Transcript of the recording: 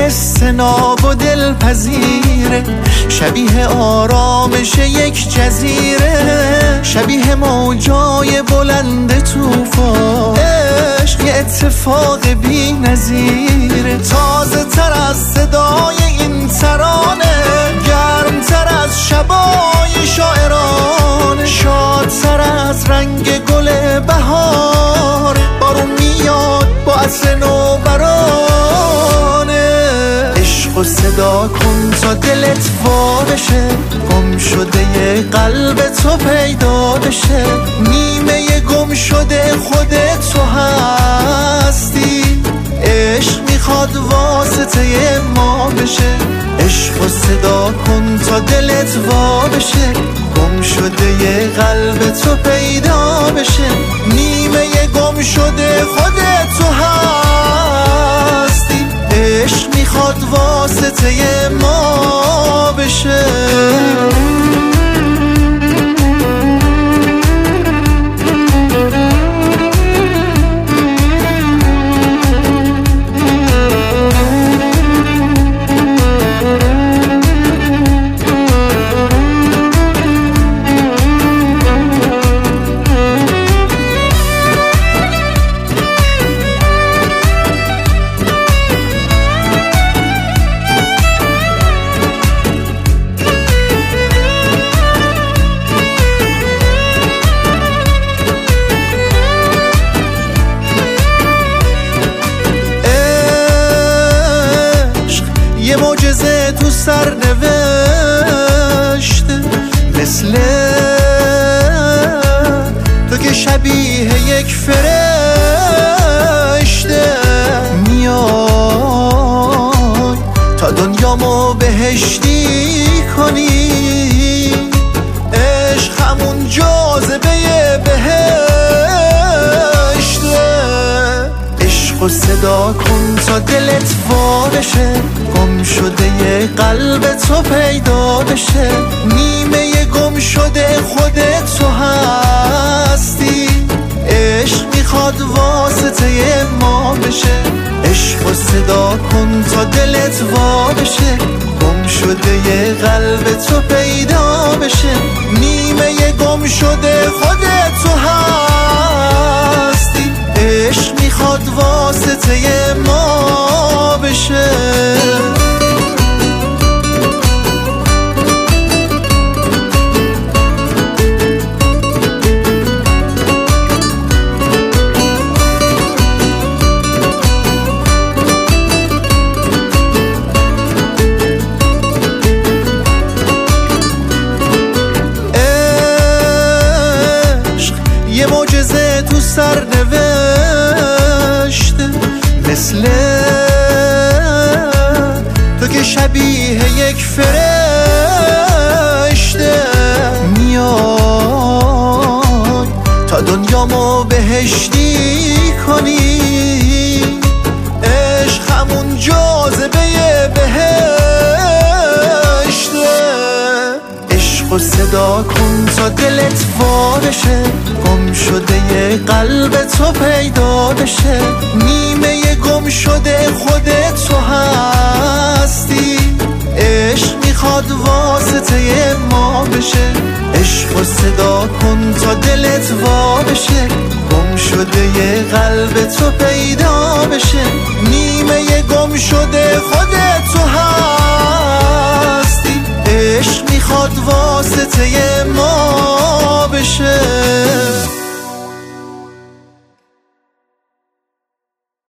حس ناب و دلپذیره، شبیه آرامش یک جزیره، شبیه موجای بلند طوفان. عشق یه اتفاق بی نظیره، تازه تر از صدای این ترانه، گرم تر از شبای شاعرانه، شادتر از رنگ گل بهار، بارون میاد با عطر نوبرانه. عشقو صدا کن تا دلت وا بشه، گم شده یه قلب تو پیدا بشه، نیمه گم شده خودت تو هستی. عشق میخواد واسطه ما بشه، عشقو صدا کن تا دلت وا بشه، گم شده یه قلب تو پیدا بشه، نیمه گم شده خودت تو هستی. عشق میخواد واسطه ما بشه. یه معجزه تو سر نوشته، مثل تو که شبیه یک فرشته، میای تا دنیامو بهشتی کنی. عشق همون جاذبه بهشته. عشقو صدا کن تا دلت وا بشه، گم شده یه قلب تو پیدا بشه، نیمه گم شده خودت تو هستی. عشق میخواد واسطه ما بشه، عشقو صدا کن تا دلت وا بشه، گم شده یه قلب تو پیدا بشه، نیمه گم شده خودت تو هستی. عشق میخواد واسطه ما بشه. یه معجزه تو سر نوشته، مثل تو که شبیه یک فرشته، میای تا دنیامو بهشتی کنی. عشق همون جاذبه بهشته. عشقو صدا کن تا دلت وا بشه، گم شده یه قلب تو پیدا بشه، نیمه گم شده خودت تو هستی. عشق میخواد واسطه ما بشه، عشقو صدا کن تا دلت وا بشه، گم شده یه قلب تو پیدا بشه، نیمه گم شده خودت تو هستی. عشق میخواد واسطه ما بشه.